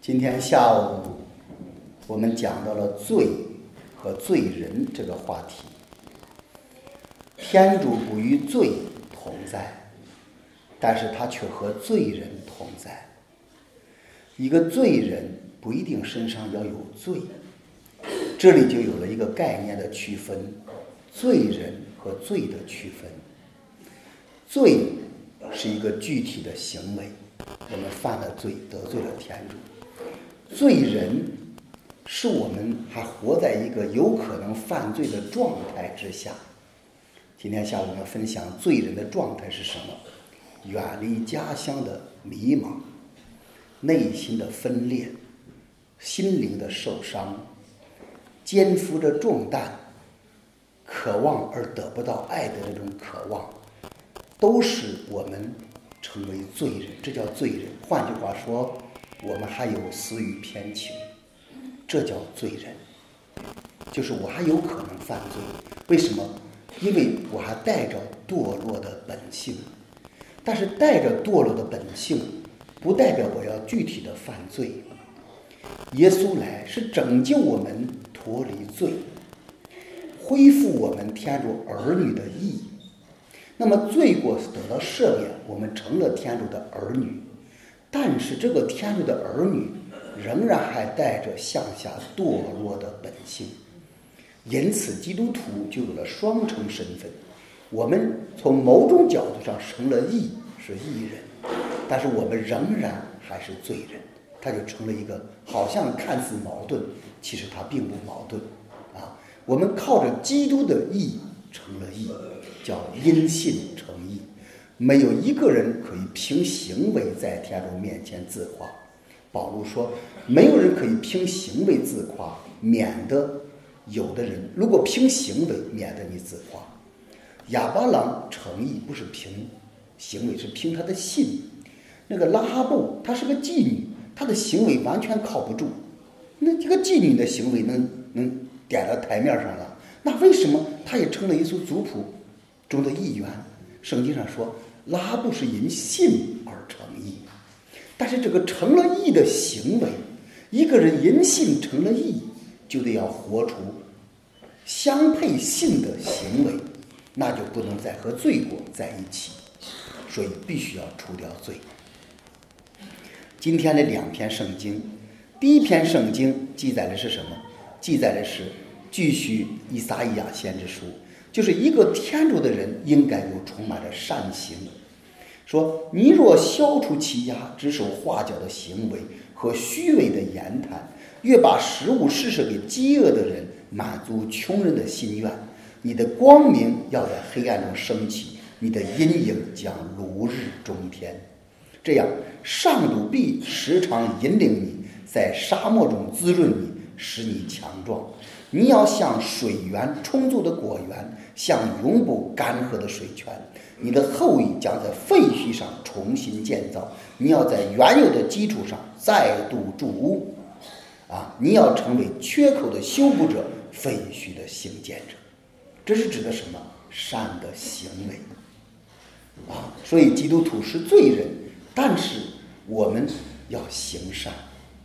今天下午我们讲到了罪和罪人这个话题。天主不与罪同在，但是他却和罪人同在。一个罪人不一定身上要有罪，这里就有了一个概念的区分，罪人和罪的区分。罪是一个具体的行为，我们犯了罪，得罪了天主。罪人是我们还活在一个有可能犯罪的状态之下。今天下午我们分享罪人的状态是什么？远离家乡的迷茫，内心的分裂，心灵的受伤，肩负着重担，渴望而得不到爱的那种渴望，都使我们成为罪人，这叫罪人。换句话说，我们还有私欲偏情，这叫罪人。就是我还有可能犯罪，为什么？因为我还带着堕落的本性。但是带着堕落的本性，不代表我要具体的犯罪。耶稣来是拯救我们脱离罪，恢复我们天主儿女的义。那么罪过得到赦免，我们成了天主的儿女。但是这个天主的儿女仍然还带着向下堕落的本性，因此基督徒就有了双重身份。我们从某种角度上成了义，是义人，但是我们仍然还是罪人。他就成了一个好像看似矛盾，其实它并不矛盾啊。我们靠着基督的义成了义，叫因信成义。没有一个人可以凭行为在天主面前自夸。保禄说，没有人可以凭行为自夸，免得有的人如果凭行为，免得你自夸。亚巴郎成义不是凭行为，是凭他的信。那个拉哈布她是个妓女，她的行为完全靠不住。那这个妓女的行为能点到台面上了，那为什么她也成了耶稣族谱中的一员？圣经上说，拉哈布是因信而成义。但是这个成了义的行为，一个人因信成了义，就得要活出相配信的行为，那就不能再和罪过在一起，所以必须要除掉罪。今天的两篇圣经，第一篇圣经记载的是什么？记载的是继续以撒意亚先知书，就是一个天主的人应该有充满着善行。说，你若消除欺压、指手画脚的行为和虚伪的言谈，越把食物施舍给饥饿的人，满足穷人的心愿，你的光明要在黑暗中升起，你的阴影将如日中天。这样，上主必时常引领你，在沙漠中滋润你，使你强壮。你要像水源充足的果园，像永不干涸的水泉。你的后裔将在废墟上重新建造，你要在原有的基础上再度筑屋。你要成为缺口的修补者，废墟的兴建者。这是指的什么？善的行为。所以基督徒是罪人，但是我们要行善。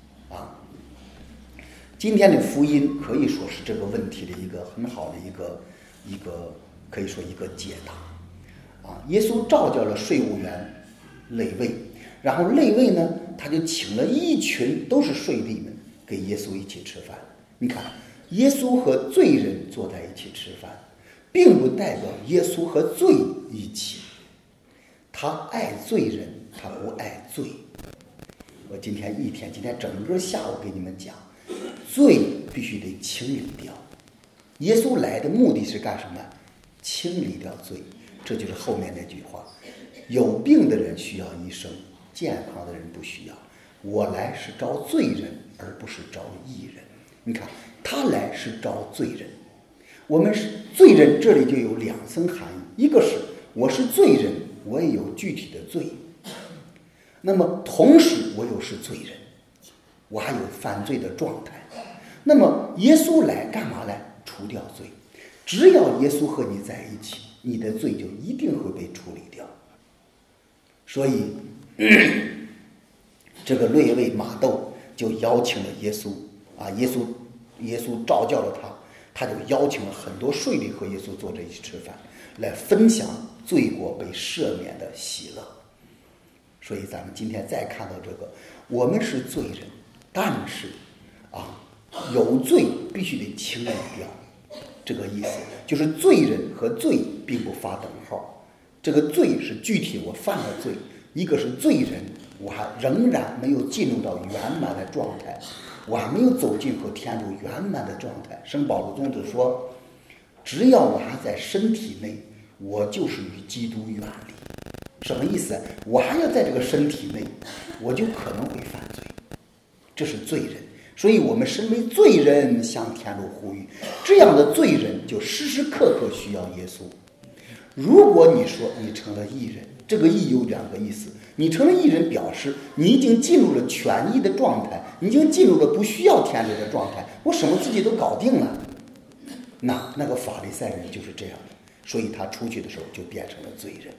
今天的福音可以说是这个问题的一个很好的一个可以说一个解答。耶稣召叫了税务员肋未，然后肋未呢，他就请了一群都是税吏们给耶稣一起吃饭。你看，耶稣和罪人坐在一起吃饭，并不代表耶稣和罪一起。他爱罪人，他不爱罪。我今天整个下午给你们讲，罪必须得清理掉。耶稣来的目的是干什么？清理掉罪。这就是后面那句话，有病的人需要医生，健康的人不需要。我来是招罪人，而不是招义人。你看，他来是招罪人。我们是罪人，这里就有两层含义，一个是我是罪人，我也有具体的罪，那么同时我又是罪人，我还有犯罪的状态。那么耶稣来干嘛来？除掉罪。只要耶稣和你在一起，你的罪就一定会被处理掉。所以这个肋未马窦就邀请了耶稣啊，耶稣召叫了他就邀请了很多税吏和耶稣坐着一起吃饭，来分享罪过被赦免的喜乐。所以咱们今天再看到这个，我们是罪人，但是有罪必须得清理掉，这个意思就是罪人和罪并不划等号。这个罪是具体我犯了罪，一个是罪人，我还仍然没有进入到圆满的状态，我还没有走进和天主圆满的状态。圣保罗宗徒说，只要我还在身体内，我就是与基督远离。什么意思？我还要在这个身体内，我就可能会犯罪，这是罪人。所以我们身为罪人向天主呼吁，这样的罪人就时时刻刻需要耶稣。如果你说你成了义人，这个义有两个意思，你成了义人表示你已经进入了全义的状态，你已经进入了不需要天主的状态，我什么自己都搞定了。那个法利赛人就是这样的，所以他出去的时候就变成了罪人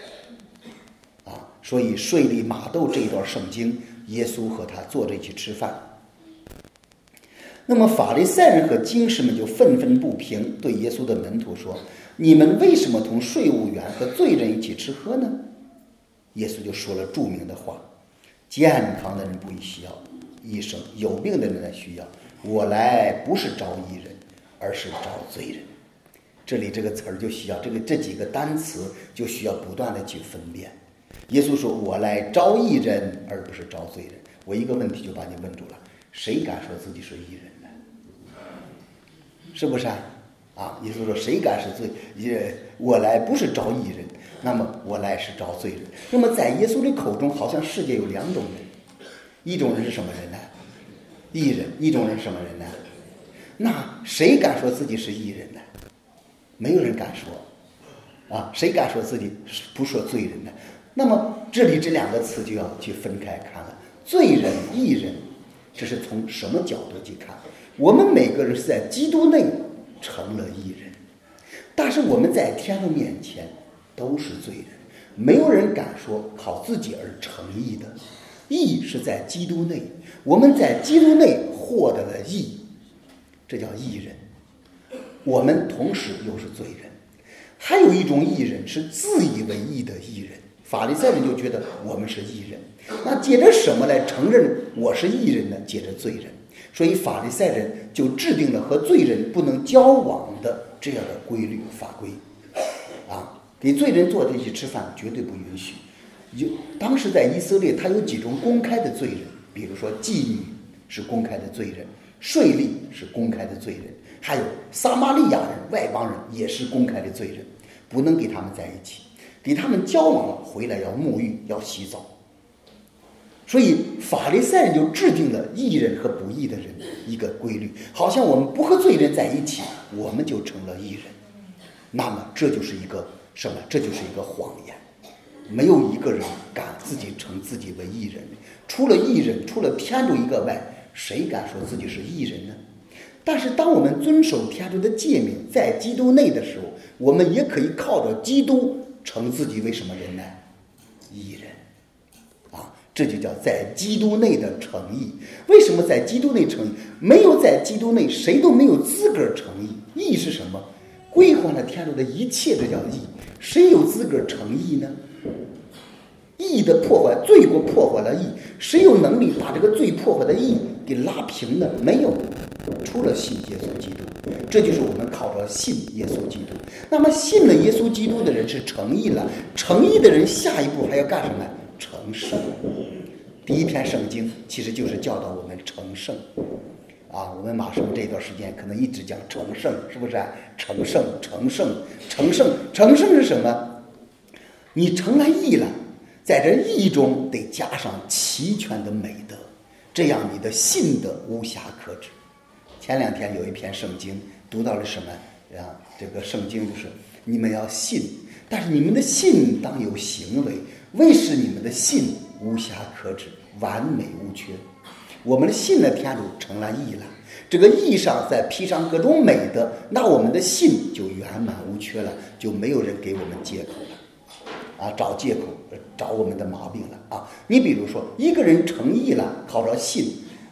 所以税吏马窦这一段圣经，耶稣和他坐着一起吃饭。那么法利赛人和经师们就愤愤不平，对耶稣的门徒说，你们为什么同税务员和罪人一起吃喝呢？耶稣就说了著名的话，健康的人不需要医生，有病的人才需要，我来不是招义人，而是招罪人。这里这个词儿就需要这几个单词就需要不断的去分辨。耶稣说，我来招义人而不是招罪人。我一个问题就把你问住了，谁敢说自己是义人呢？是不是耶稣说，谁敢是义人？我来不是招义人，那么我来是招罪人。那么在耶稣的口中，好像世界有两种人，一种人是什么人呢？义人。一种人是什么人呢？那谁敢说自己是义人呢？没有人敢说谁敢说自己不说罪人呢？那么这里这两个词就要去分开看了。罪人、义人，这是从什么角度去看？我们每个人是在基督内成了义人，但是我们在天父面前都是罪人，没有人敢说靠自己而成义的。义是在基督内，我们在基督内获得了义，这叫义人。我们同时又是罪人。还有一种义人是自以为义的义人，法利赛人就觉得我们是义人，那借着什么来承认我是义人呢？借着罪人。所以法利赛人就制定了和罪人不能交往的这样的规律法规给罪人坐在一起吃饭绝对不允许。当时在以色列，他有几种公开的罪人，比如说妓女是公开的罪人，税吏是公开的罪人，还有撒玛利亚人外邦人也是公开的罪人，不能给他们在一起，给他们交往了回来要沐浴要洗澡。所以法利赛人就制定了义人和不义的人一个规律，好像我们不和罪人在一起，我们就成了义人。那么这就是一个什么？这就是一个谎言。没有一个人敢自己称自己为义人，除了义人，除了天主一个外，谁敢说自己是义人呢？但是当我们遵守天主的诫命，在基督内的时候，我们也可以靠着基督称自己为什么人呢？义人这就叫在基督内的诚意。为什么在基督内诚意？没有在基督内，谁都没有资格诚意。义是什么？归还了天主的一切，这叫义。谁有资格诚意呢？义的破坏，罪过破坏了义，谁有能力把这个罪破坏的义给拉平呢？没有，除了信耶稣基督。这就是我们靠着信耶稣基督。那么信了耶稣基督的人是诚意了，诚意的人下一步还要干什么？成圣。第一篇圣经其实就是教导我们成圣我们马上这一段时间可能一直讲成圣，是不是成圣成圣成圣成圣是什么？你成了义了，在这义中得加上齐全的美德，这样你的信德无瑕可指。前两天有一篇圣经读到了什么这个圣经就是你们要信，但是你们的信当有行为，为使你们的信无瑕可指，完美无缺。我们的信的天主成了义了，这个义上再披上各种美德，那我们的信就圆满无缺了，就没有人给我们借口了找借口找我们的毛病了你比如说一个人成义了，靠着信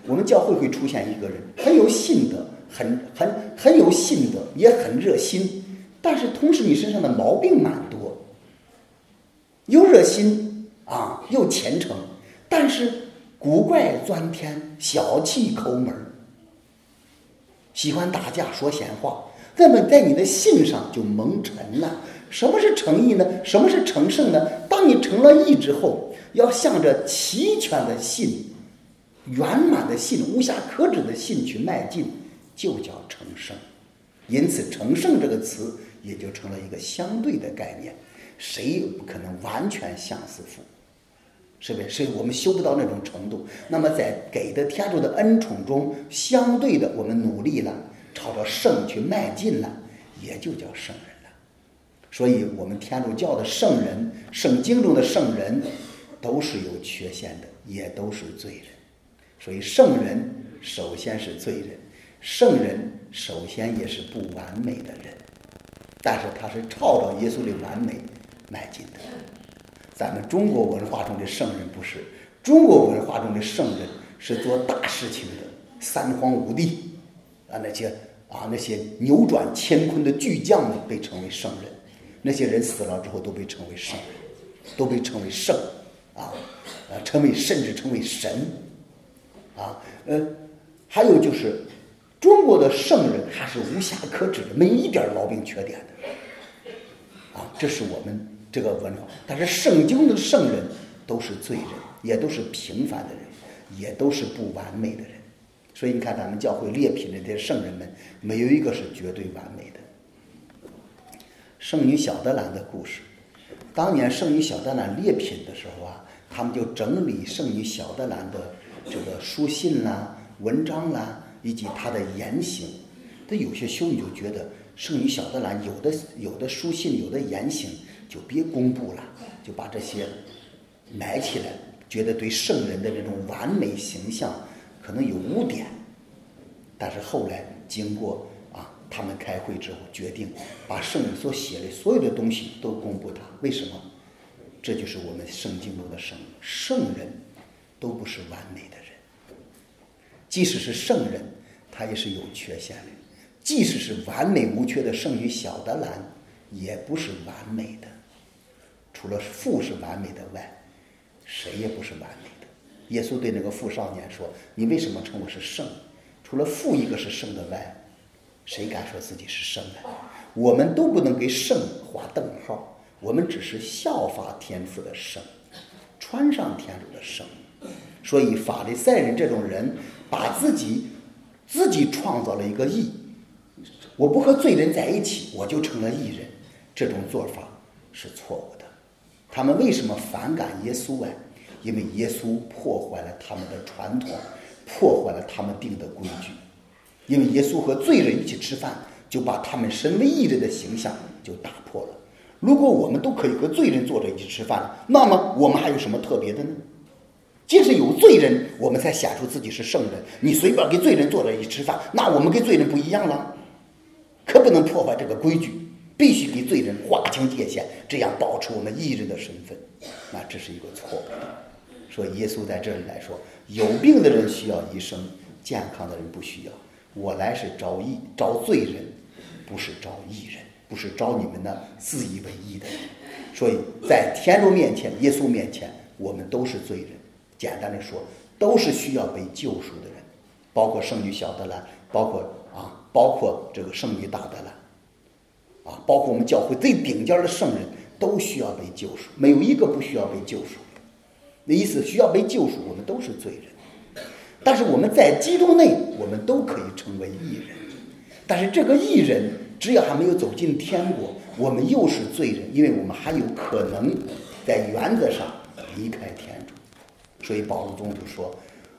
我们教会会出现一个人很有信德，很有信德，也很热心，但是同时你身上的毛病蛮多，又热心啊，又虔诚，但是古怪钻天，小气抠门，喜欢打架说闲话，那么在你的信上就蒙尘了。什么是诚意呢？什么是成圣呢？当你成了义之后，要向着齐全的信、圆满的信、无暇可指的信去迈进，就叫成圣。因此成圣这个词也就成了一个相对的概念，谁也不可能完全相似父，是不是？所以我们修不到那种程度。那么在给的天主的恩宠中，相对的我们努力了，朝着圣去迈进了，也就叫圣人了。所以我们天主教的圣人，圣经中的圣人都是有缺陷的，也都是罪人。所以圣人首先是罪人，圣人首先也是不完美的人，但是他是朝着耶稣的完美迈进的。咱们中国文化中的圣人不是，中国文化中的圣人是做大事情的，三皇五帝啊，那些扭转乾坤的巨匠们被称为圣人，那些人死了之后都被称为圣人，都被称为圣甚至称为神啊。还有就是中国的圣人还是无暇可指的，没一点毛病缺点的啊，这是我们这个文化。但是圣经的圣人都是罪人，也都是平凡的人，也都是不完美的人。所以你看咱们教会列品的这些圣人们，没有一个是绝对完美的。圣女小德兰的故事，当年圣女小德兰列品的时候啊，他们就整理圣女小德兰的这个书信啦、文章啦，以及她的言行。但有些修女就觉得圣女小德兰有的书信、有的言行就别公布了，就把这些埋起来，觉得对圣人的这种完美形象可能有污点。但是后来经过他们开会之后决定把圣人所写的所有的东西都公布它。为什么？这就是我们圣经中的圣人都不是完美的人，即使是圣人他也是有缺陷的，即使是完美无缺的圣女小德兰也不是完美的，除了父是完美的外，谁也不是完美的。耶稣对那个富少年说，你为什么称我是圣？除了父一个是圣的外，谁敢说自己是圣的？我们都不能给圣划等号，我们只是效法天父的圣，穿上天主的圣。所以法利赛人这种人把自己创造了一个义，我不和罪人在一起我就成了义人，这种做法是错误的。他们为什么反感耶稣因为耶稣破坏了他们的传统，破坏了他们定的规矩。因为耶稣和罪人一起吃饭，就把他们身为义人的形象就打破了。如果我们都可以和罪人坐着一起吃饭，那么我们还有什么特别的呢？即使有罪人，我们才显出自己是圣人。你随便给罪人坐着一起吃饭，那我们跟罪人不一样了。可不能破坏这个规矩，必须给罪人划清界限，这样保持我们义人的身份。那这是一个错误。所以耶稣在这里来说，有病的人需要医生，健康的人不需要。我来是招罪人，不是招义人，不是招你们那自以为义的人。所以在天主面前，耶稣面前，我们都是罪人。简单的说，都是需要被救赎的人，包括圣女小德兰，包括这个圣女大德兰，包括我们教会最顶尖的圣人，都需要被救赎，没有一个不需要被救赎。那意思需要被救赎，我们都是罪人。但是我们在基督内，我们都可以成为义人。但是这个义人只要还没有走进天国，我们又是罪人，因为我们还有可能在原则上离开天主。所以保禄宗就说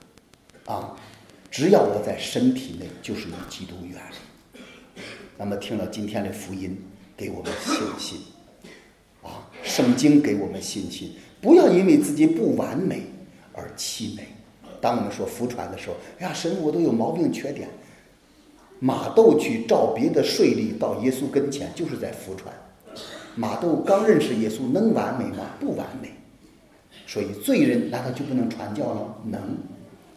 只要我在身体内，就是与基督远离。那么听了今天的福音，给我们信心圣经给我们信心，不要因为自己不完美而气馁。当我们说服传的时候，神我都有毛病缺点。马窦去照别的税吏到耶稣跟前，就是在服传。马窦刚认识耶稣，能完美吗？不完美。所以罪人难道就不能传教了？能，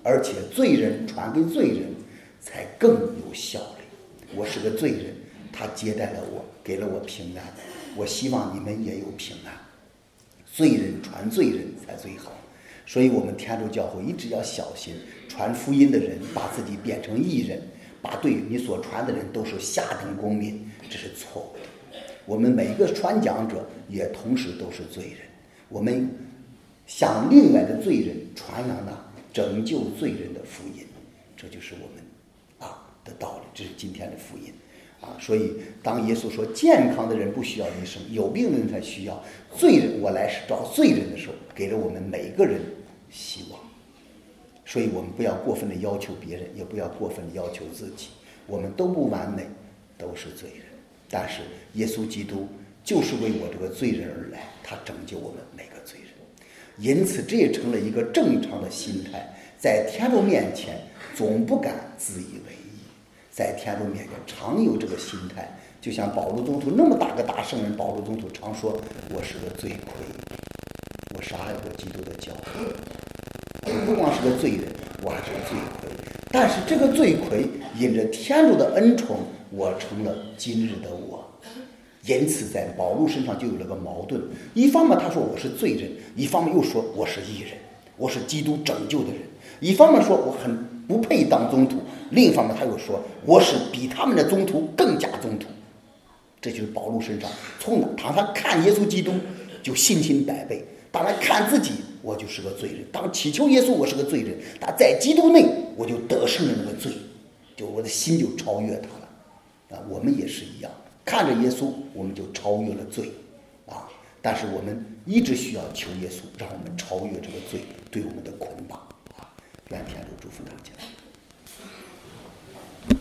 而且罪人传给罪人才更有效力。我是个罪人，他接待了我，给了我平安，我希望你们也有平安。罪人传罪人才最好。所以我们天主教会一直要小心，传福音的人把自己变成义人，把对你所传的人都是下等公民，这是错误的。我们每个传讲者也同时都是罪人，我们向另外的罪人传扬那拯救罪人的福音，这就是我们的道理，这是今天的福音所以当耶稣说健康的人不需要医生，有病的人才需要，罪人我来是找罪人的时候，给了我们每个人希望。所以我们不要过分的要求别人，也不要过分的要求自己，我们都不完美，都是罪人，但是耶稣基督就是为我这个罪人而来，他拯救我们每个罪人。因此这也成了一个正常的心态，在天主面前总不敢自以为意，在天主面前常有这个心态。就像保禄宗徒那么大个大圣人，保禄宗徒常说我是个罪魁，我杀了个基督的教会，我不光是个罪人，我还是个罪魁。但是这个罪魁因着天主的恩宠，我成了今日的我。因此在保禄身上就有了个矛盾，一方面他说我是罪人，一方面又说我是义人，我是基督拯救的人。一方面说我很不配当宗徒，另一方面他又说我是比他们的宗徒更加宗徒。这就是保禄身上当他看耶稣基督就信心百倍，当他看自己我就是个罪人，当祈求耶稣我是个罪人，但在基督内我就得胜了那个罪，就我的心就超越他了我们也是一样，看着耶稣我们就超越了罪但是我们一直需要求耶稣让我们超越这个罪对我们的捆绑愿天主祝福大家。